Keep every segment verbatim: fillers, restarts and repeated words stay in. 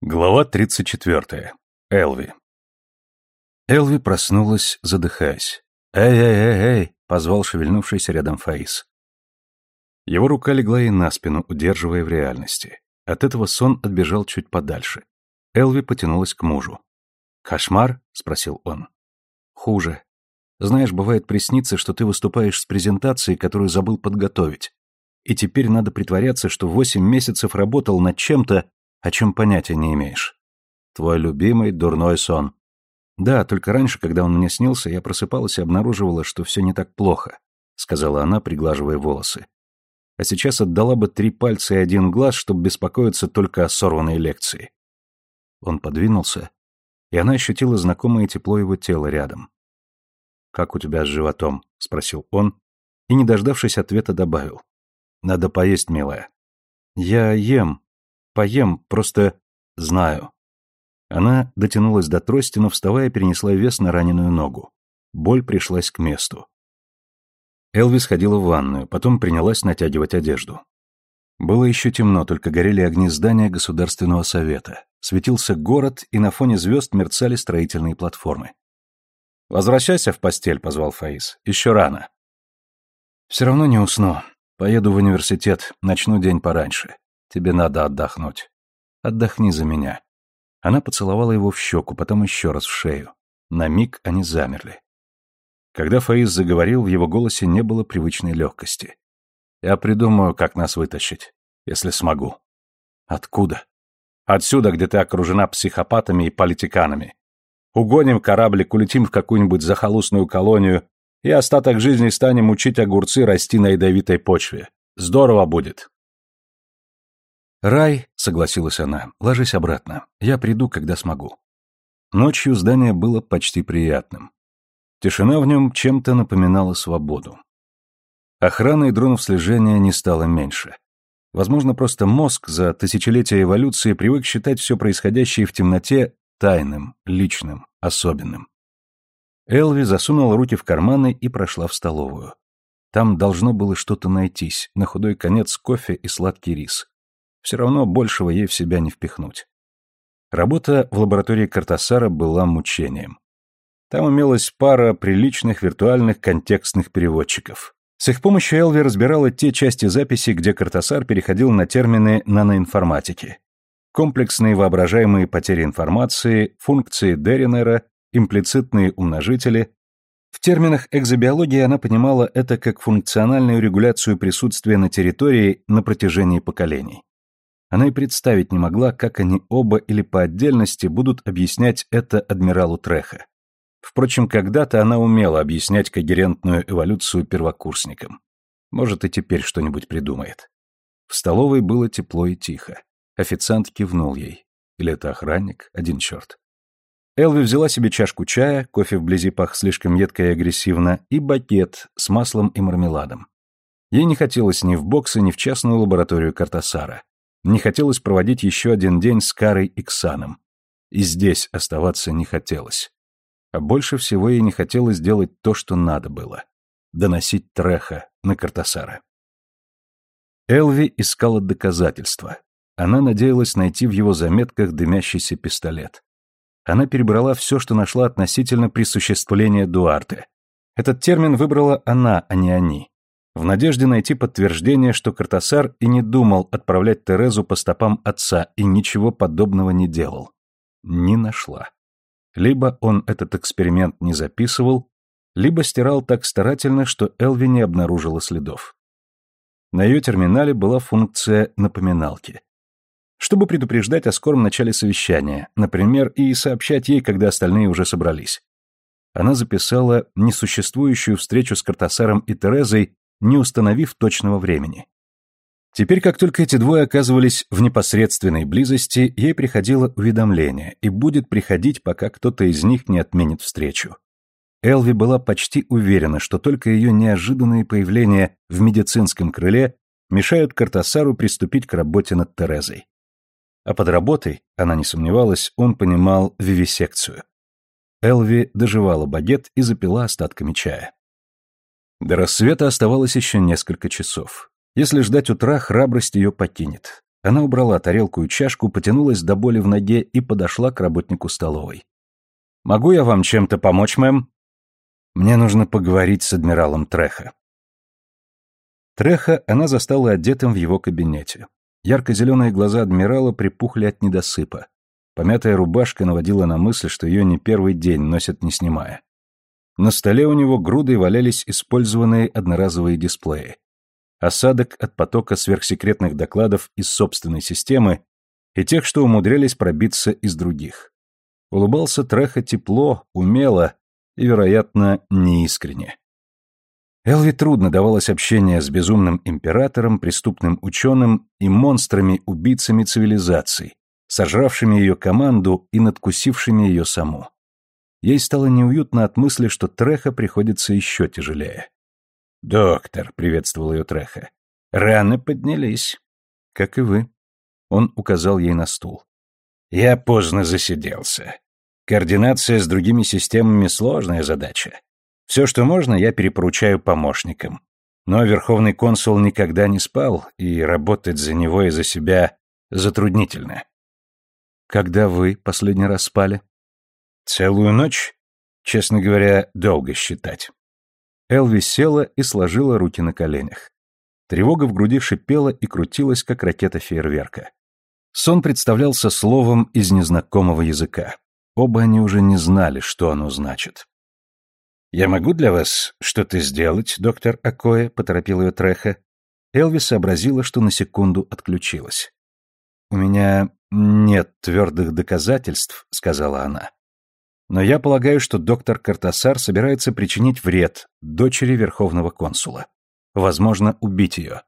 Глава тридцать четвертая. Элви. Элви проснулась, задыхаясь. «Эй-эй-эй-эй!» — позвал шевельнувшийся рядом Фаис. Его рука легла ей на спину, удерживая в реальности. От этого сон отбежал чуть подальше. Элви потянулась к мужу. «Кошмар?» — спросил он. «Хуже. Знаешь, бывает приснится, что ты выступаешь с презентацией, которую забыл подготовить. И теперь надо притворяться, что восемь месяцев работал над чем-то, о чем понятия не имеешь. Твой любимый дурной сон. Да, только раньше, когда он мне снился, я просыпалась и обнаруживала, что все не так плохо», — сказала она, приглаживая волосы. «А сейчас отдала бы три пальца и один глаз, чтобы беспокоиться только о сорванной лекции». Он подвинулся, и она ощутила знакомое тепло его тела рядом. «Как у тебя с животом?» — спросил он, и, не дождавшись ответа, добавил. «Надо поесть, милая». «Я ем. Поем, просто знаю». Она дотянулась до трости, но, вставая, перенесла вес на раненую ногу. Боль пришлась к месту. Элви сходила в ванную, потом принялась натягивать одежду. Было еще темно, только горели огни здания Государственного совета. Светился город, и на фоне звезд мерцали строительные платформы. «Возвращайся в постель», — позвал Фаис. «Еще рано». «Все равно не усну. Поеду в университет, начну день пораньше. Тебе надо отдохнуть. Отдохни за меня». Она поцеловала его в щеку, потом еще раз в шею. На миг они замерли. Когда Фаис заговорил, в его голосе не было привычной легкости. «Я придумаю, как нас вытащить, если смогу». «Откуда?» «Отсюда, где ты окружена психопатами и политиканами. Угоним кораблик, улетим в какую-нибудь захолустную колонию и остаток жизни станем учить огурцы расти на ядовитой почве. Здорово будет». «Рай», — согласилась она, — «ложись обратно. Я приду, когда смогу». Ночью здание было почти приятным. Тишина в нем чем-то напоминала свободу. Охраны и дронов слежения не стало меньше. Возможно, просто мозг за тысячелетия эволюции привык считать все происходящее в темноте тайным, личным, особенным. Элви засунула руки в карманы и прошла в столовую. Там должно было что-то найтись, на худой конец кофе и сладкий рис. Все равно большего ей в себя не впихнуть. Работа в лаборатории Картасара была мучением. Там имелась пара приличных виртуальных контекстных переводчиков. С их помощью Элви разбирала те части записи, где Картасар переходил на термины наноинформатики. Комплексные воображаемые потери информации, функции Деринера, имплицитные умножители. В терминах экзобиологии она понимала это как функциональную регуляцию присутствия на территории на протяжении поколений. Она и представить не могла, как они оба или по отдельности будут объяснять это адмиралу Треха. Впрочем, когда-то она умела объяснять когерентную эволюцию первокурсникам. Может, и теперь что-нибудь придумает. В столовой было тепло и тихо. Официант кивнул ей. Или это охранник? Один черт. Элви взяла себе чашку чая, кофе вблизи пах слишком едко и агрессивно, и бакет с маслом и мармеладом. Ей не хотелось ни в боксы, ни в частную лабораторию Картасара. Не хотелось проводить еще один день с Карой и Ксаном. И здесь оставаться не хотелось. А больше всего ей не хотелось делать то, что надо было. Доносить Треха на Картасара. Элви искала доказательства. Она надеялась найти в его заметках дымящийся пистолет. Она перебрала все, что нашла относительно присуществления Дуарте. Этот термин выбрала она, а не они. В надежде найти подтверждение, что Картасар и не думал отправлять Терезу по стопам отца и ничего подобного не делал. Не нашла. Либо он этот эксперимент не записывал, либо стирал так старательно, что Элви не обнаружила следов. На ее терминале была функция напоминалки. Чтобы предупреждать о скором начале совещания, например, и сообщать ей, когда остальные уже собрались. Она записала несуществующую встречу с Картасаром и Терезой, не установив точного времени. Теперь, как только эти двое оказывались в непосредственной близости, ей приходило уведомление, и будет приходить, пока кто-то из них не отменит встречу. Элви была почти уверена, что только ее неожиданные появления в медицинском крыле мешают Картасару приступить к работе над Терезой. А под работой, она не сомневалась, он понимал вивисекцию. Элви дожевала багет и запила остатками чая. До рассвета оставалось еще несколько часов. Если ждать утра, храбрость ее покинет. Она убрала тарелку и чашку, потянулась до боли в ноге и подошла к работнику столовой. «Могу я вам чем-то помочь, мэм?» «Мне нужно поговорить с адмиралом Треха». Треха она застала одетым в его кабинете. Ярко-зеленые глаза адмирала припухли от недосыпа. Помятая рубашка наводила на мысль, что ее не первый день носят не снимая. На столе у него грудой валялись использованные одноразовые дисплеи. Осадок от потока сверхсекретных докладов из собственной системы и тех, что умудрялись пробиться из других. Улыбался Треха тепло, умело и, вероятно, неискренне. Элви трудно давалось общение с безумным императором, преступным ученым и монстрами-убийцами цивилизаций, сожравшими ее команду и надкусившими ее саму. Ей стало неуютно от мысли, что Треха приходится еще тяжелее. «Доктор», — приветствовал ее Треха, — «рано поднялись». «Как и вы». Он указал ей на стул. «Я поздно засиделся. Координация с другими системами — сложная задача. Все, что можно, я перепоручаю помощникам. Но верховный консул никогда не спал, и работать за него и за себя затруднительно». «Когда вы последний раз спали?» «Целую ночь? Честно говоря, долго считать». Элви села и сложила руки на коленях. Тревога в груди шипела и крутилась, как ракета фейерверка. Сон представлялся словом из незнакомого языка. Оба они уже не знали, что оно значит. «Я могу для вас что-то сделать, доктор Акоэ?» — поторопил ее Треха. Элви сообразила, что на секунду отключилась. «У меня нет твердых доказательств», — сказала она. «Но я полагаю, что доктор Картасар собирается причинить вред дочери верховного консула. Возможно, убить ее».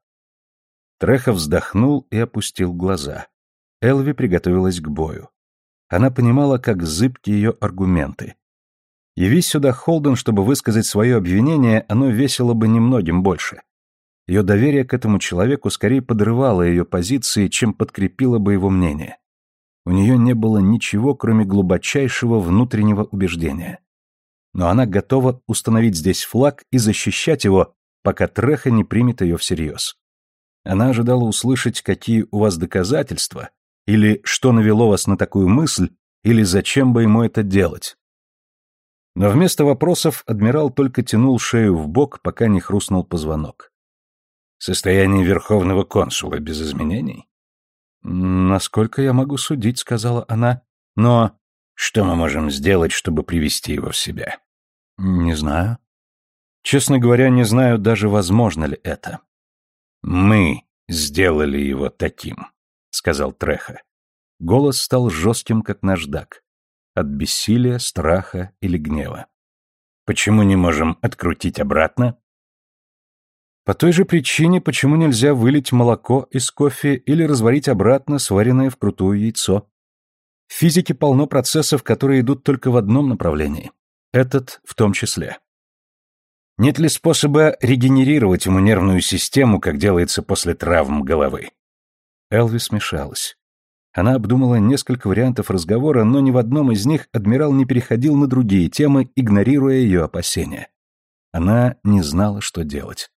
Треха вздохнул и опустил глаза. Элви приготовилась к бою. Она понимала, как зыбки ее аргументы. Явись сюда Холден, чтобы высказать свое обвинение, оно весило бы немногим больше. Ее доверие к этому человеку скорее подрывало ее позиции, чем подкрепило бы его мнение. У нее не было ничего, кроме глубочайшего внутреннего убеждения. Но она готова установить здесь флаг и защищать его, пока Треха не примет ее всерьез. Она ожидала услышать, какие у вас доказательства, или что навело вас на такую мысль, или зачем бы ему это делать. Но вместо вопросов адмирал только тянул шею вбок, пока не хрустнул позвонок. «Состояние верховного консула без изменений?» «Насколько я могу судить», — сказала она. «Но что мы можем сделать, чтобы привести его в себя?» «Не знаю. Честно говоря, не знаю даже, возможно ли это». «Мы сделали его таким», — сказал Треха. Голос стал жестким, как наждак. От бессилия, страха или гнева. «Почему не можем открутить обратно?» «По той же причине, почему нельзя вылить молоко из кофе или разварить обратно сваренное вкрутую яйцо. В физике полно процессов, которые идут только в одном направлении. Этот в том числе. Нет ли способа регенерировать ему нервную систему, как делается после травм головы?» Элви смешалась. Она обдумала несколько вариантов разговора, но ни в одном из них адмирал не переходил на другие темы, игнорируя ее опасения. Она не знала, что делать.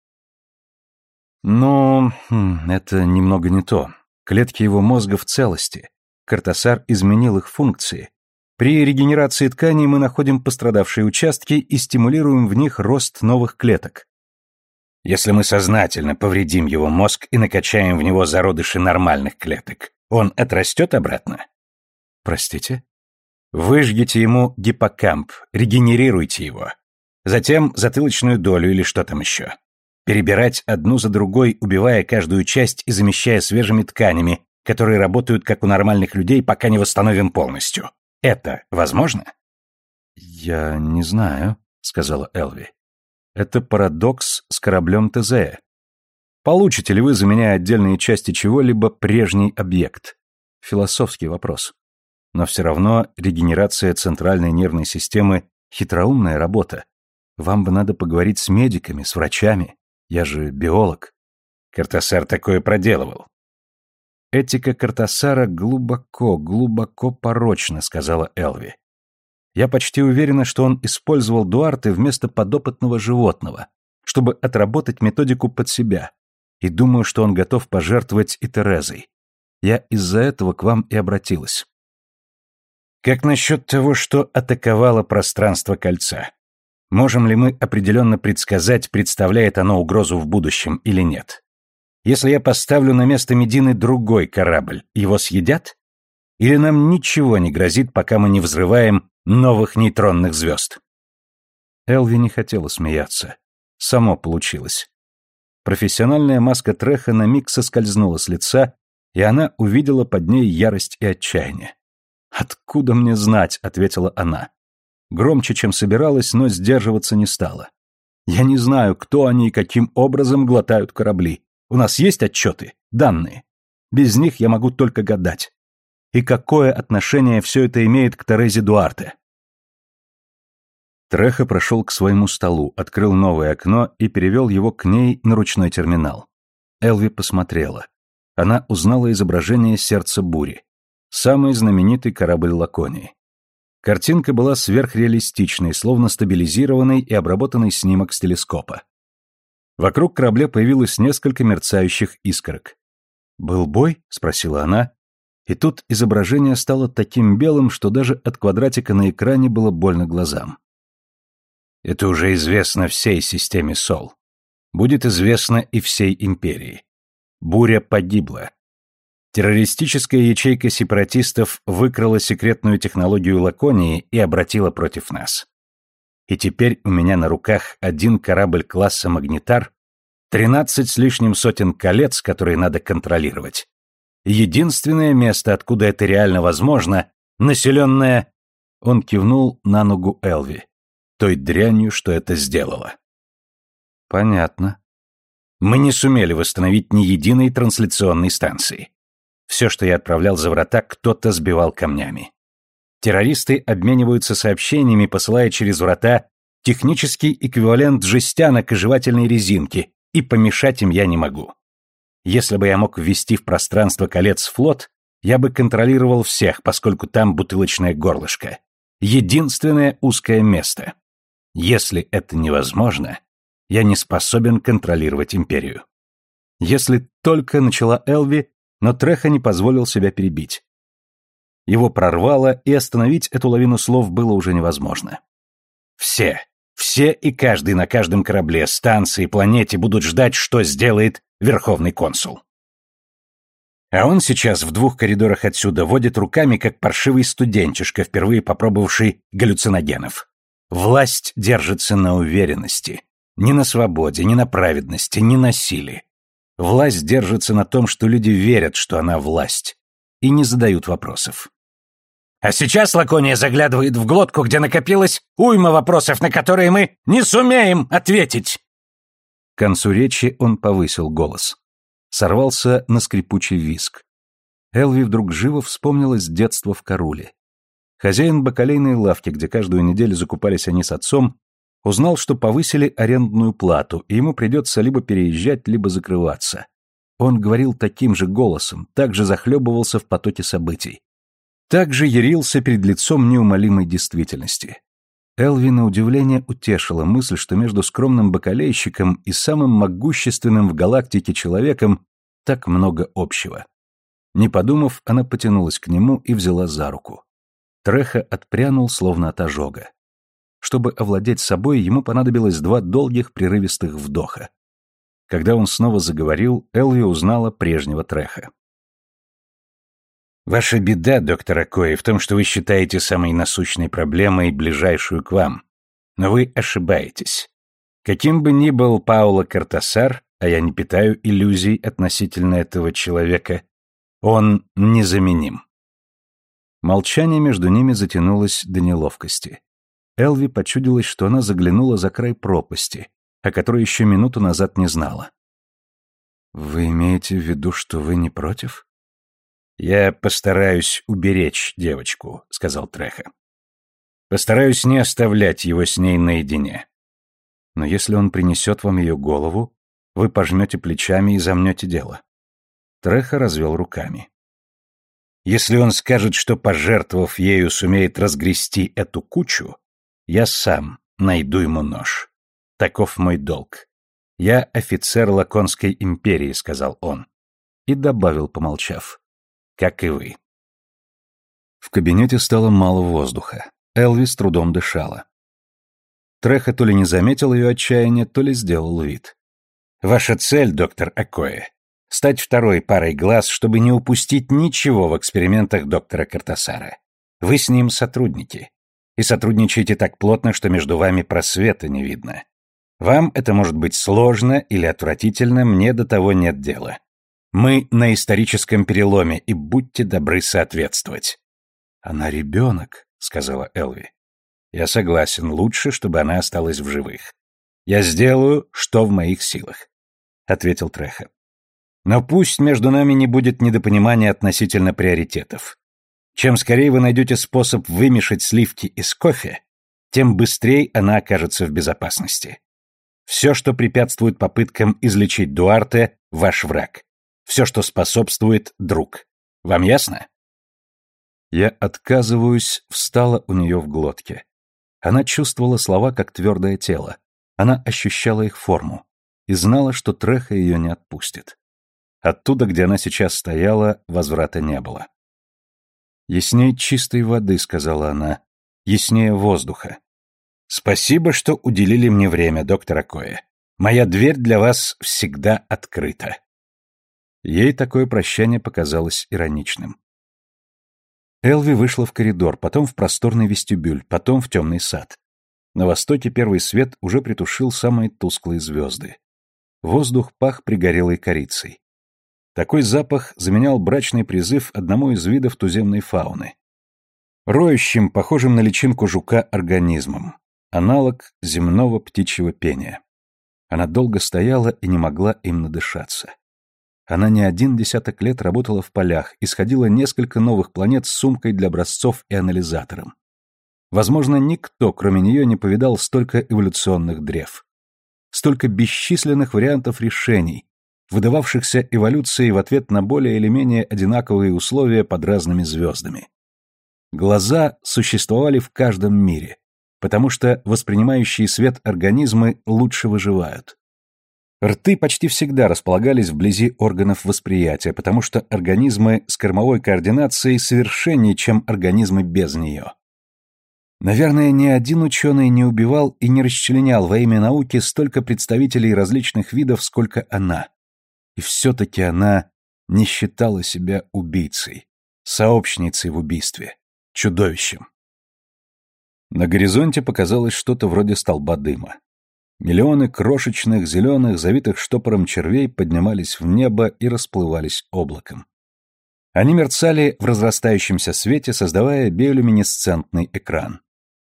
Но это немного не то. Клетки его мозга в целости. Картасар изменил их функции. При регенерации тканей мы находим пострадавшие участки и стимулируем в них рост новых клеток. Если мы сознательно повредим его мозг и накачаем в него зародыши нормальных клеток, он отрастет обратно? Простите? Выжгите ему гиппокамп, регенерируйте его. Затем затылочную долю или что там еще. Перебирать одну за другой, убивая каждую часть и замещая свежими тканями, которые работают как у нормальных людей, пока не восстановим полностью. Это возможно? «Я не знаю», — сказала Элви. «Это парадокс с кораблем Тезея. Получите ли вы, заменяя отдельные части чего-либо, прежний объект? Философский вопрос. Но все равно регенерация центральной нервной системы — хитроумная работа. Вам бы надо поговорить с медиками, с врачами. Я же биолог». Картасар такое проделывал. «Этика Картасара глубоко, глубоко порочна», — сказала Элви. «Я почти уверена, что он использовал Дуарте вместо подопытного животного, чтобы отработать методику под себя, и думаю, что он готов пожертвовать и Терезой. Я из-за этого к вам и обратилась. Как насчет того, что атаковало пространство кольца? Можем ли мы определенно предсказать, представляет оно угрозу в будущем или нет? Если я поставлю на место Медины другой корабль, его съедят? Или нам ничего не грозит, пока мы не взрываем новых нейтронных звезд? Элви не хотела смеяться. Само получилось. Профессиональная маска Треха на миг соскользнула с лица, и она увидела под ней ярость и отчаяние. «Откуда мне знать?» — ответила она. Громче, чем собиралась, но сдерживаться не стала. «Я не знаю, кто они и каким образом глотают корабли. У нас есть отчеты, данные. Без них я могу только гадать. И какое отношение все это имеет к Терезе Дуарте?» Треха прошел к своему столу, открыл новое окно и перевел его к ней на ручной терминал. Элви посмотрела. Она узнала изображение сердца бури. Самый знаменитый корабль Лаконии. Картинка была сверхреалистичной, словно стабилизированный и обработанный снимок с телескопа. Вокруг корабля появилось несколько мерцающих искорок. «Был бой?» — спросила она. И тут изображение стало таким белым, что даже от квадратика на экране было больно глазам. Это уже известно всей системе Сол. Будет известно и всей империи. Буря погибла. Террористическая ячейка сепаратистов выкрала секретную технологию Лаконии и обратила против нас. И теперь у меня на руках один корабль класса «Магнитар», тринадцать с лишним сотен колец, которые надо контролировать. Единственное место, откуда это реально возможно, населенное... Он кивнул на ногу Элви. Той дрянью, что это сделало. Понятно. Мы не сумели восстановить ни единой трансляционной станции. Все, что я отправлял за врата, кто-то сбивал камнями. Террористы обмениваются сообщениями, посылая через врата технический эквивалент жестянок и жевательной резинки, и помешать им я не могу. Если бы я мог ввести в пространство колец флот, я бы контролировал всех, поскольку там бутылочное горлышко. Единственное узкое место. Если это невозможно, я не способен контролировать империю. Если только начала Элви, но Треха не позволил себя перебить. Его прорвало, и остановить эту лавину слов было уже невозможно. Все, все и каждый на каждом корабле, станции, планете будут ждать, что сделает Верховный консул. А он сейчас в двух коридорах отсюда водит руками, как паршивый студенчишка, впервые попробовавший галлюциногенов. Власть держится на уверенности. Не на свободе, не на праведности, не на силе. Власть держится на том, что люди верят, что она власть, и не задают вопросов. А сейчас Лакония заглядывает в глотку, где накопилось уйма вопросов, на которые мы не сумеем ответить. К концу речи он повысил голос. Сорвался на скрипучий визг. Элви вдруг живо вспомнилось детство в Каруле. Хозяин бакалейной лавки, где каждую неделю закупались они с отцом, узнал, что повысили арендную плату, и ему придется либо переезжать, либо закрываться. Он говорил таким же голосом, так же захлебывался в потоке событий. Так же ярился перед лицом неумолимой действительности. Элви на удивление утешила мысль, что между скромным бакалейщиком и самым могущественным в галактике человеком так много общего. Не подумав, она потянулась к нему и взяла за руку. Треха отпрянул, словно от ожога. Чтобы овладеть собой, ему понадобилось два долгих прерывистых вдоха. Когда он снова заговорил, Элви узнала прежнего Треха. «Ваша беда, доктор Акои, в том, что вы считаете самой насущной проблемой ближайшую к вам. Но вы ошибаетесь. Каким бы ни был Пауло Картасар, а я не питаю иллюзий относительно этого человека, он незаменим». Молчание между ними затянулось до неловкости. Элви почудилось, что она заглянула за край пропасти, о которой еще минуту назад не знала. «Вы имеете в виду, что вы не против?» «Я постараюсь уберечь девочку», — сказал Треха. «Постараюсь не оставлять его с ней наедине. Но если он принесет вам ее голову, вы пожмете плечами и замнете дело». Треха развел руками. «Если он скажет, что, пожертвовав ею, сумеет разгрести эту кучу, я сам найду ему нож. Таков мой долг. Я офицер Лаконской империи», — сказал он. И добавил, помолчав. как и вы. В кабинете стало мало воздуха. Элви с трудом дышала. Треха то ли не заметил ее отчаяния, то ли сделал вид. «Ваша цель, доктор Акоэ, стать второй парой глаз, чтобы не упустить ничего в экспериментах доктора Картасара. Вы с ним сотрудники. И сотрудничаете так плотно, что между вами просвета не видно. Вам это может быть сложно или отвратительно, мне до того нет дела. Мы на историческом переломе, и будьте добры соответствовать». «Она ребенок», — сказала Элви. «Я согласен, лучше, чтобы она осталась в живых. Я сделаю, что в моих силах», — ответил Треха. «Но пусть между нами не будет недопонимания относительно приоритетов. Чем скорее вы найдете способ вымешать сливки из кофе, тем быстрее она окажется в безопасности. Все, что препятствует попыткам излечить Дуарте, — ваш враг. Все, что способствует, — друг. Вам ясно?» Я отказываюсь, встала у нее в глотке. Она чувствовала слова, как твердое тело. Она ощущала их форму и знала, что Треха ее не отпустит. Оттуда, где она сейчас стояла, возврата не было. «Яснее чистой воды», — сказала она, — «яснее воздуха». «Спасибо, что уделили мне время, доктор Акоэ. Моя дверь для вас всегда открыта». Ей такое прощание показалось ироничным. Элви вышла в коридор, потом в просторный вестибюль, потом в темный сад. На востоке первый свет уже притушил самые тусклые звезды. Воздух пах пригорелой корицей. Такой запах заменял брачный призыв одному из видов туземной фауны. Роющим, похожим на личинку жука, организмом. Аналог земного птичьего пения. Она долго стояла и не могла им надышаться. Она не один десяток лет работала в полях, исходила несколько новых планет с сумкой для образцов и анализатором. Возможно, никто, кроме нее, не повидал столько эволюционных древ. Столько бесчисленных вариантов решений, выдававшихся эволюцией в ответ на более или менее одинаковые условия под разными звездами. Глаза существовали в каждом мире, потому что воспринимающие свет организмы лучше выживают. Рты почти всегда располагались вблизи органов восприятия, потому что организмы с кормовой координацией совершеннее, чем организмы без нее. Наверное, ни один ученый не убивал и не расчленял во имя науки столько представителей различных видов, сколько она. И все-таки она не считала себя убийцей, сообщницей в убийстве, чудовищем. На горизонте показалось что-то вроде столба дыма. Миллионы крошечных, зеленых, завитых штопором червей поднимались в небо и расплывались облаком. Они мерцали в разрастающемся свете, создавая биолюминесцентный экран.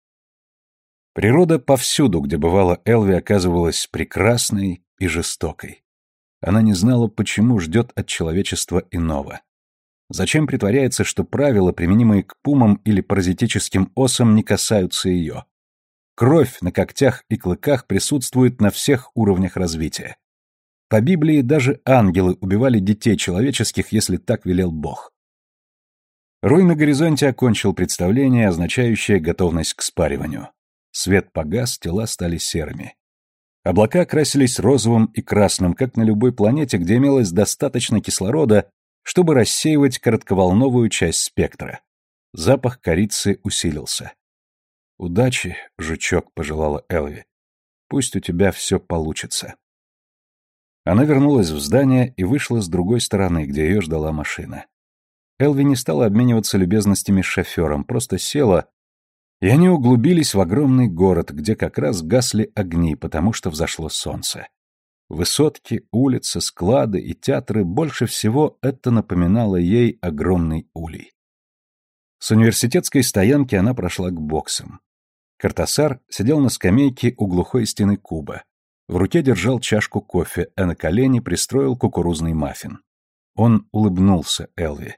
Природа повсюду, где бывала Элви, оказывалась прекрасной и жестокой. Она не знала, почему ждет от человечества иного. Зачем притворяется, что правила, применимые к пумам или паразитическим осам, не касаются ее? Кровь на когтях и клыках присутствует на всех уровнях развития. По Библии даже ангелы убивали детей человеческих, если так велел Бог. Руй на горизонте окончил представление, означающее готовность к спариванию. Свет погас, тела стали серыми. Облака окрасились розовым и красным, как на любой планете, где имелось достаточно кислорода, чтобы рассеивать коротковолновую часть спектра. Запах корицы усилился. «Удачи, жучок», — пожелала Элви. «Пусть у тебя все получится». Она вернулась в здание и вышла с другой стороны, где ее ждала машина. Элви не стала обмениваться любезностями с шофером, просто села, и они углубились в огромный город, где как раз гасли огни, потому что взошло солнце. Высотки, улицы, склады и театры — больше всего это напоминало ей огромный улей. С университетской стоянки она прошла к боксам. Картасар сидел на скамейке у глухой стены куба. В руке держал чашку кофе, а на колени пристроил кукурузный маффин. Он улыбнулся Элви.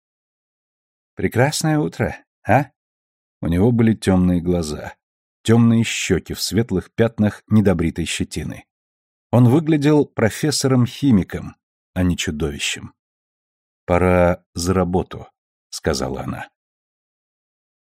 «Прекрасное утро, а?» У него были темные глаза, темные щеки в светлых пятнах недобритой щетины. Он выглядел профессором-химиком, а не чудовищем. «Пора за работу», — сказала она.